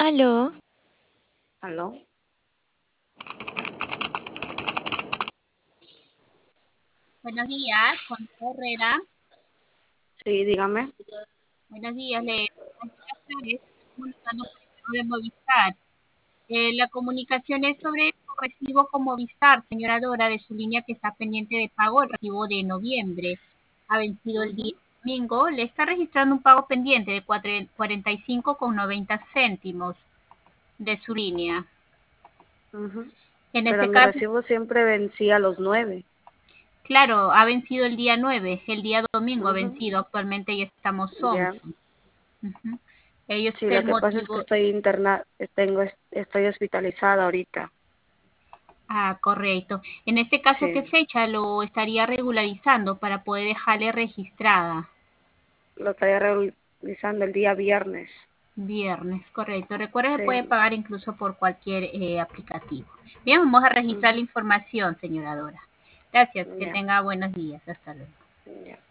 Aló, ¿Aló? Buenos días, Juan Herrera. Sí, dígame. Buenos días, le estoy comunicando por el tema de Movistar. La comunicación es sobre su recibo con Movistar, señora Dora, de su línea que está pendiente de pago, el recibo de noviembre. Ha vencido el día Ujú, domingo. Le está registrando un pago pendiente de 45,90 céntimos de su línea. ujú. En Pero este mi caso, recibo siempre vencía a los 9. claro, ha vencido el día 9, el día domingo ha Ujú, vencido. Actualmente ya estamos ya. 11. Ujú. Ello es Sí, lo el que pasa es que motivo. estoy estoy hospitalizada ahorita. Ah, correcto. En este caso, ¿qué Sí, fecha lo estaría regularizando para poder dejarle registrada? lo estaría realizando el día viernes. Viernes, correcto. Recuerde que puede Sí, pagar incluso por cualquier aplicativo. Bien, vamos a registrar ujú, la información, señora Dora. Gracias, que ya, tenga buenos días. Hasta luego. ya.